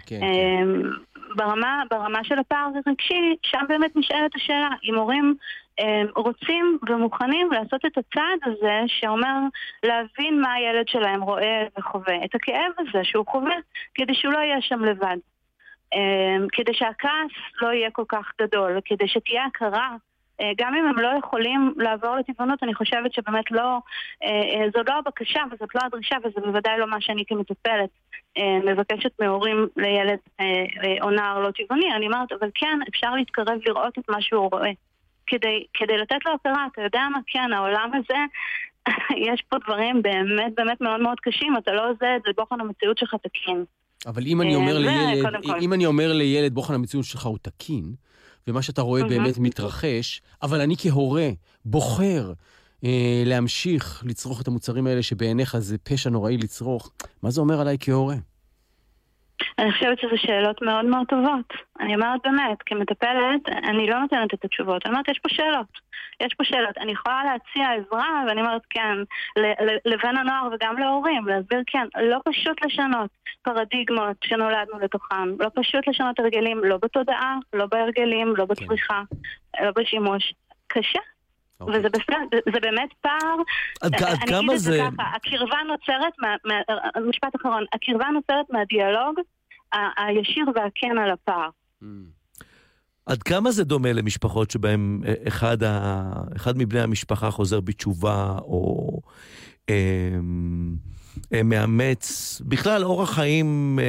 ברמה של הפער הרגשי, שם באמת נשאלת השאלה, אם הורים רוצים ומוכנים לעשות את הצעד הזה שאומר להבין מה הילד שלהם רואה וחווה, את הכאב הזה שהוא חווה, כדי שהוא לא יהיה שם לבד. כדי שהכעס לא יהיה כל כך גדול, כדי שתהיה הכרה, גם אם הם לא יכולים לעבור לטבעונות, אני חושבת שבאמת לא, זו לא הבקשה וזאת לא הדרישה, וזה בוודאי לא מה שאני כמטפלת מבקשת מהורים לילד או נער לא טבעוני. אני אומרת, אבל כן, אפשר להתקרב לראות את מה שהוא רואה. כדי לתת לו הכרה, אתה יודע מה, כן, העולם הזה, יש פה דברים באמת באמת מאוד מאוד קשים, אתה לא עושה את זה בוחן המציאות שלך תקין. אבל אם אני אומר לילד בוחן המציאות שלך הוא תקין, ומה שאתה רואה באמת מתרחש, אבל אני כהורה בוחר להמשיך לצרוך את המוצרים האלה שבעיניך זה פשע נוראי לצרוך, מה זה אומר עליי כהורה? אני חושבת שזה שאלות מאוד מאוד טובות. אני אומרת באמת, כמטפלת, אני לא נותנת את התשובות. אני אומרת, יש פה שאלות. אני יכולה להציע עזרה, ואני אומרת, כן, לבן הנוער וגם להורים, להסביר, כן, לא פשוט לשנות פרדיגמות שנולדנו לתוכם, לא פשוט לשנות הרגלים, לא בתודעה, לא בהרגלים, לא בצריכה, לא בשימוש. קשה. וזה זה באמת פער. עד כמה זה? הקרבה נוצרת, משפט אחרון, הקרבה נוצרת מהדיאלוג הישיר והכן על הפער. עד כמה זה דומה למשפחות שבהם אחד מבני המשפחה חוזר בתשובה, או מאמץ, בכלל אורח חיים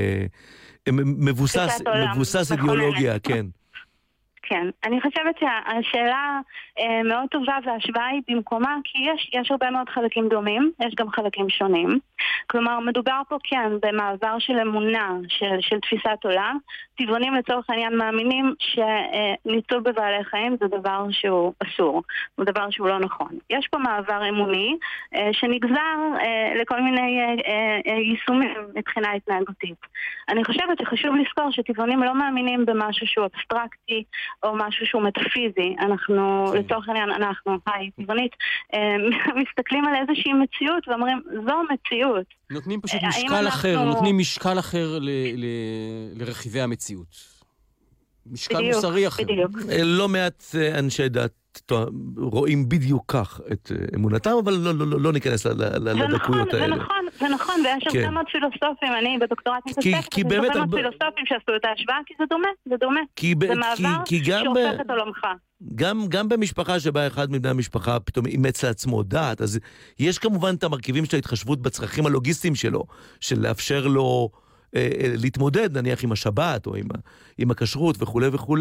מבוסס אידיאולוגיה, כן. כן, אני חושבת שהשאלה מאוד טובה וההשוואה היא במקומה, כי יש הרבה מאוד חלקים דומים, יש גם חלקים שונים. כלומר, מדובר פה כן במעבר של אמונה, של תפיסת עולם. טבעונים לצורך העניין מאמינים שניצול בבעלי חיים זה דבר שהוא אסור, הוא דבר שהוא לא נכון. יש פה מעבר אמוני שנגזר לכל מיני יישומים מבחינה התנהגותית. אני חושבת שחשוב לזכור שטבעונים לא מאמינים במשהו שהוא אבסטרקטי, או משהו שהוא מטאפיזי. אנחנו, לצורך העניין, טבעונית, מסתכלים על איזושהי מציאות ואומרים, זו מציאות. נותנים פשוט משקל אחר, נותנים משקל אחר לרכיבי המציאות. משקל מוסרי אחר. לא מעט אנשי דת רואים בדיוק כך את אמונתם, אבל לא ניכנס לדקויות האלה. זה נכון, ויש הרבה מאוד פילוסופים, אני בדוקטורט מתעסקת, יש הרבה מאוד פילוסופים שעשו את ההשוואה, כי זה דומה. זה מעבר שהופך את עולמך. גם במשפחה שבה אחד מבני המשפחה פתאום אימץ לעצמו דת, אז יש כמובן את המרכיבים של ההתחשבות בצרכים הלוגיסטיים שלו, של לאפשר לו להתמודד נניח עם השבת או עם הכשרות וכו' וכו',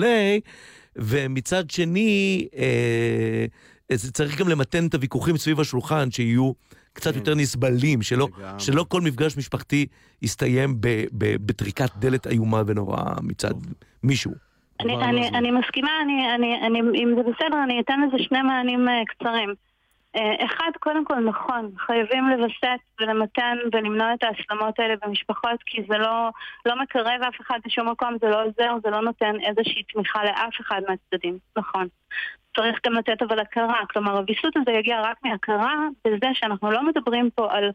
ומצד שני צריך גם למתן את הוויכוחים סביב השולחן שיהיו קצת יותר נסבלים, שלא כל מפגש משפחתי יסתיים בטריקת דלת איומה ונוראה מצד מישהו. אני מסכימה, אם זה בסדר, אני אתן לזה שני מענים קצרים. אחד, קודם כל נכון, חייבים לבסס ולמתן ולמנוע את ההסלמות האלה במשפחות, כי זה לא מקרב אף אחד בשום מקום, זה לא עוזר, זה לא נותן איזושהי תמיכה לאף אחד מהצדדים, נכון. צריך גם לתת אבל הכרה, כלומר הביסות הזה יגיע רק מהכרה, בזה שאנחנו לא מדברים פה על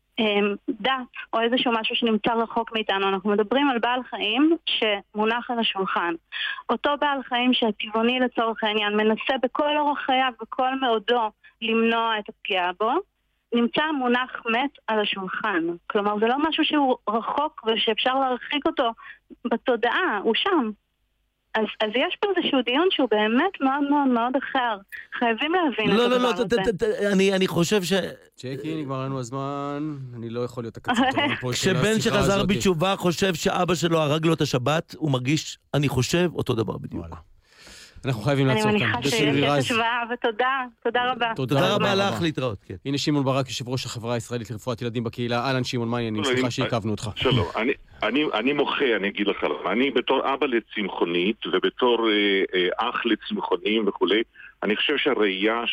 דת או איזשהו משהו שנמצא רחוק מאיתנו, אנחנו מדברים על בעל חיים שמונח על השולחן. אותו בעל חיים שהטבעוני לצורך העניין מנסה בכל אורח חייו, בכל מאודו, למנוע את הפגיעה בו, נמצא מונח מת על השולחן. כלומר, זה לא משהו שהוא רחוק ושאפשר להרחיק אותו בתודעה, הוא שם. אז יש פה איזשהו דיון שהוא באמת מאוד מאוד מאוד אחר. חייבים להבין את הדבר הזה. אני חושב ש... צ'קי, נגמר לנו הזמן, אני לא יכול להיות הקצת טוב פה. כשבן שחזר בתשובה חושב שאבא שלו הרג לו את השבת, הוא מרגיש, אני חושב, אותו דבר בדיוק. אנחנו חייבים לעצור כאן. אני מניחה שיש השוואה, ותודה, תודה רבה. תודה רבה לך להתראות. הנה שמעון ברק, יושב ראש החברה הישראלית לרפואת ילדים בקהילה. אהלן שמעון, מה העניינים? סליחה שעיכבנו אותך. שלום, אני מוחה, אני אגיד לך למה. אני בתור אבא לצמחונית ובתור אח לצמחונים וכולי, אני חושב שהראייה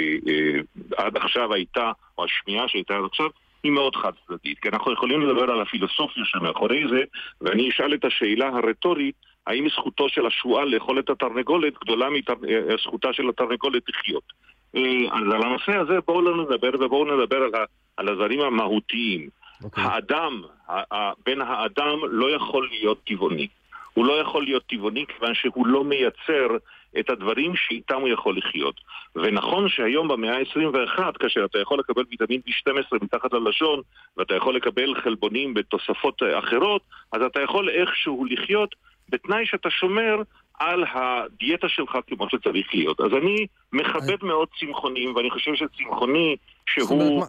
שעד עכשיו הייתה, או השמיעה שהייתה עד עכשיו, היא מאוד חד צדדית. כי אנחנו יכולים לדבר על הפילוסופיה שמאחורי זה, ואני אשאל את השאלה הרטורית, האם זכותו של השועל לאכול את התרנגולת גדולה מזכותה של התרנגולת לחיות? אז על הנושא הזה בואו לא נדבר, ובואו נדבר על הדברים המהותיים. האדם, בן האדם לא יכול להיות טבעוני. הוא לא יכול להיות טבעוני כיוון שהוא לא מייצר את הדברים שאיתם הוא יכול לחיות. ונכון שהיום במאה ה-21, כאשר אתה יכול לקבל ויטמין B12 מתחת ללשון, ואתה יכול לקבל חלבונים בתוספות אחרות, אז אתה יכול איכשהו לחיות בתנאי שאתה שומר על הדיאטה שלך כמו שצריך להיות. אז אני מכבד מאוד צמחונים, ואני חושב שצמחוני שהוא...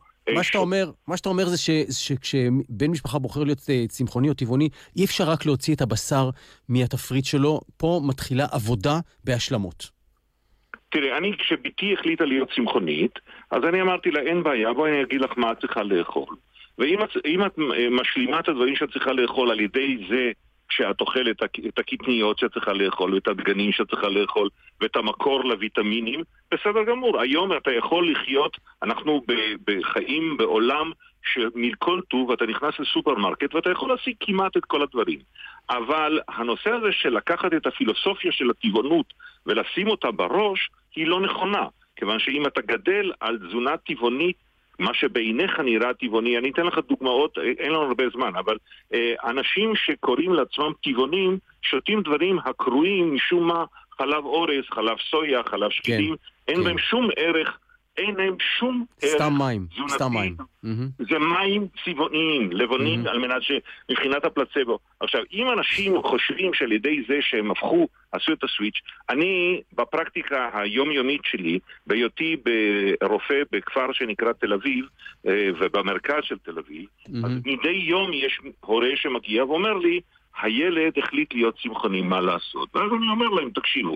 מה שאתה אומר זה שכשבן משפחה בוחר להיות צמחוני או טבעוני, אי אפשר רק להוציא את הבשר מהתפריט שלו, פה מתחילה עבודה בהשלמות. תראה, כשביתי החליטה להיות צמחונית, אז אני אמרתי לה, אין בעיה, בואי אני אגיד לך מה את צריכה לאכול. ואם את משלימה את הדברים שאת צריכה לאכול על ידי זה, כשאת אוכל את הקטניות שאת צריכה לאכול, ואת הדגנים שאת צריכה לאכול, ואת המקור לויטמינים, בסדר גמור. היום אתה יכול לחיות, אנחנו בחיים בעולם שמכל טוב, אתה נכנס לסופרמרקט, ואתה יכול להשיג כמעט את כל הדברים. אבל הנושא הזה של לקחת את הפילוסופיה של הטבעונות, ולשים אותה בראש, היא לא נכונה. כיוון שאם אתה גדל על תזונה טבעונית, מה שבעיניך נראה טבעוני, אני אתן לך דוגמאות, אין לנו הרבה זמן, אבל אנשים שקוראים לעצמם טבעונים, שותים דברים הקרויים משום מה, חלב אורס, חלב סויה, חלב שקדים, אין בהם שום ערך, אין להם שום ערך סתם מים, תזונתי. סתם מים. זה מים צבעוניים, לבנים, על מנת שמבחינת הפלצבו. עכשיו, אם אנשים חושבים שעל ידי זה שהם עשו את הסוויץ', אני בפרקטיקה היומיומית שלי, בהיותי ברופא בכפר שנקרא תל אביב, ובמרכז של תל אביב, אז מדי יום יש הורה שמגיע ואומר לי, הילד החליט להיות צמחוני, מה לעשות? ואז אני אומר להם, תקשיבו,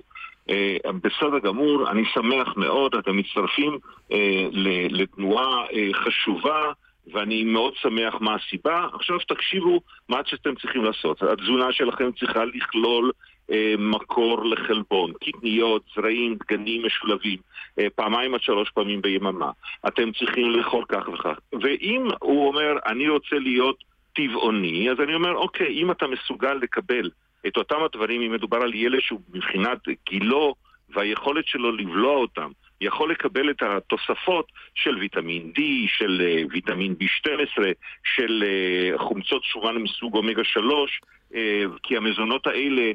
בסדר גמור, אני שמח מאוד, אתם מצטרפים לתנועה חשובה, ואני מאוד שמח מה הסיבה. עכשיו תקשיבו מה שאתם צריכים לעשות. התזונה שלכם צריכה לכלול מקור לחלבון, קטניות, זרעים, דגנים משולבים, 2 עד 3 פעמים ביממה. אתם צריכים לאכול כך וכך. ואם הוא אומר, אני רוצה להיות טבעוני, אז אני אומר, אוקיי, אם אתה מסוגל לקבל את אותם הדברים, אם מדובר על ילד שהוא מבחינת גילו והיכולת שלו לבלוע אותם, יכול לקבל את התוספות של ויטמין D, של ויטמין B12, של חומצות שומן מסוג אומגה 3, כי המזונות האלה,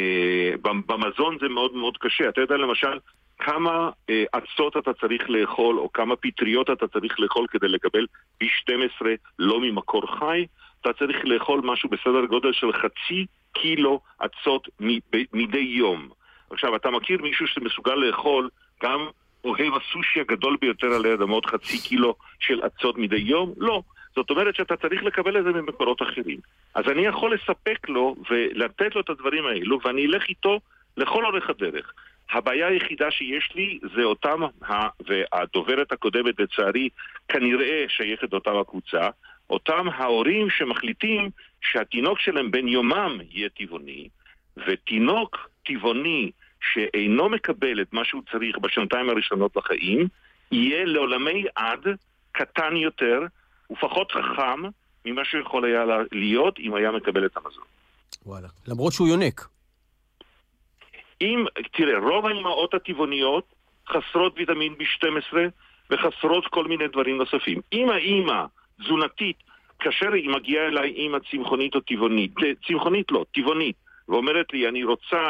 במזון זה מאוד מאוד קשה. אתה יודע למשל כמה עצות אתה צריך לאכול, או כמה פטריות אתה צריך לאכול כדי לקבל B12 לא ממקור חי, אתה צריך לאכול משהו בסדר גודל של 0.5 קילו עצות מדי יום. עכשיו, אתה מכיר מישהו שמסוגל לאכול גם אוהב הסושי הגדול ביותר עלי אדמות 0.5 קילו של עצות מדי יום? לא. זאת אומרת שאתה צריך לקבל את זה ממקורות אחרים. אז אני יכול לספק לו ולתת לו את הדברים האלו, ואני אלך איתו לכל אורך הדרך. הבעיה היחידה שיש לי זה אותם, והדוברת הקודמת לצערי כנראה שייכת אותם הקבוצה, אותם ההורים שמחליטים שהתינוק שלהם בן יומם יהיה טבעוני, ותינוק טבעוני שאינו מקבל את מה שהוא צריך בשנתיים הראשונות לחיים, יהיה לעולמי עד קטן יותר ופחות חכם ממה שיכול היה להיות אם היה מקבל את המזון. וואלה. למרות שהוא יונק. תראה, רוב האימהות הטבעוניות חסרות ויטמין B12 וחסרות כל מיני דברים נוספים. אם האימא תזונתית, כאשר היא מגיעה אליי אימא צמחונית או טבעונית, צמחונית לא, טבעונית, ואומרת לי, אני רוצה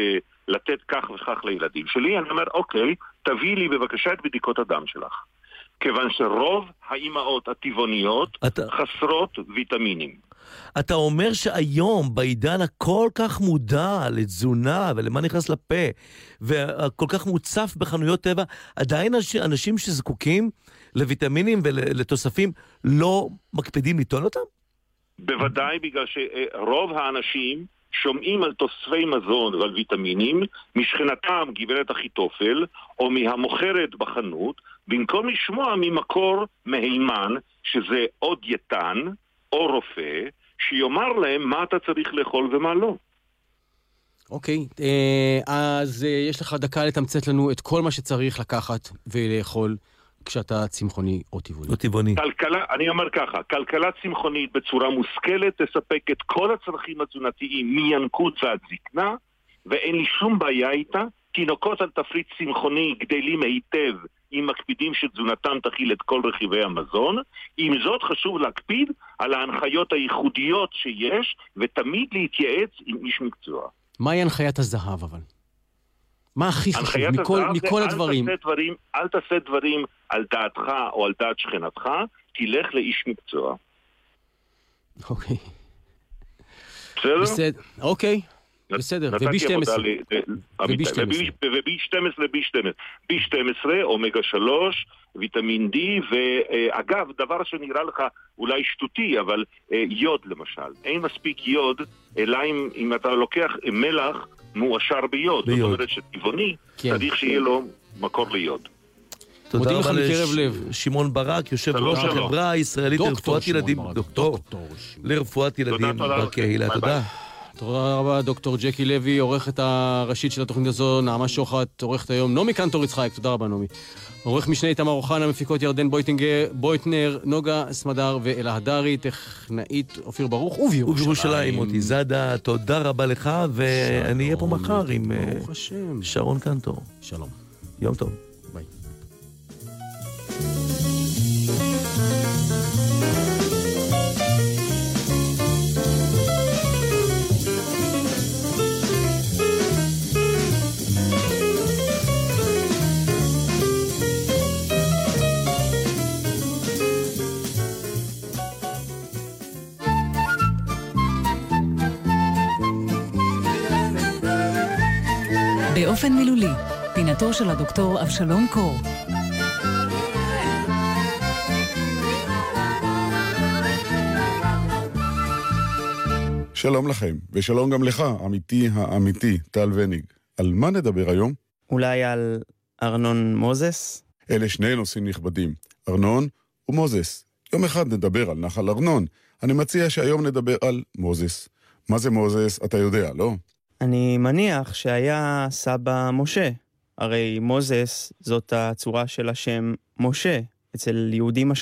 לתת כך וכך לילדים שלי, אני אומר, אוקיי, תביא לי בבקשה את בדיקות הדם שלך. כיוון שרוב האימהות הטבעוניות חסרות ויטמינים. אתה אומר שהיום, בעידן הכל כך מודע לתזונה ולמה נכנס לפה, וכל כך מוצף בחנויות טבע, עדיין אנשים שזקוקים לויטמינים ולתוספים לא מקפידים ליטול אותם? בוודאי, בגלל שרוב האנשים שומעים על תוספי מזון ועל ויטמינים משכנתם גברת אחיתופל או מהמוכרת בחנות, במקום לשמוע ממקור מהימן שזה או דיאטן או רופא שיאמר להם מה אתה צריך לאכול ומה לא. אוקיי, אז יש לך דקה לתמצת לנו את כל מה שצריך לקחת ולאכול כשאתה צמחוני או טבעוני. או טבעוני. אני אומר ככה, כלכלה צמחונית בצורה מושכלת תספק את כל הצרכים התזונתיים מינקות ועד זקנה, ואין לי שום בעיה איתה. תינוקות על תפריט צמחוני גדלים היטב אם מקפידים שתזונתם תכיל את כל רכיבי המזון. עם זאת חשוב להקפיד על ההנחיות הייחודיות שיש, ותמיד להתייעץ עם איש מקצוע. מהי הנחיית הזהב אבל? מה הכי חשוב מכל הדברים? אל תעשה דברים על דעתך או על דעת שכנתך, תלך לאיש מקצוע. אוקיי. בסדר? אוקיי. בסדר, וב-12. ב-12, אומגה 3, ויטמין D, ואגב, דבר שנראה לך אולי שטותי, אבל יוד למשל. אין מספיק יוד, אלא אם אתה לוקח מלח מואשר ביוד. זאת אומרת שטבעוני, צריך שיהיה לו מקור ליוד. תודה רבה לשמעון ברק, יושב ראש החברה הישראלית לרפואת ילדים, דוקטור לרפואת ילדים בקהילה. תודה. תודה רבה, דוקטור ג'קי לוי, עורכת הראשית של התוכנית הזו, נעמה שוחט, עורכת היום, נעמי קנטור יצחק, תודה רבה נעמי. עורך משנה איתמר אוחנה, מפיקות ירדן בויטנר, נוגה סמדר ואלה הדרי, טכנאית אופיר ברוך ובירושלים מוטי זאדה, תודה רבה לך, ואני אהיה פה מחר עם שרון קנטור. שלום. יום טוב. ביי. באופן מילולי, פינתו של הדוקטור אבשלום קור. שלום לכם, ושלום גם לך, עמיתי האמיתי, טל וניג. על מה נדבר היום? אולי על ארנון מוזס? אלה שני נושאים נכבדים, ארנון ומוזס. יום אחד נדבר על נחל ארנון. אני מציע שהיום נדבר על מוזס. מה זה מוזס? אתה יודע, לא? אני מניח שהיה סבא משה. הרי מוזס זאת הצורה של השם משה. אצל יהודים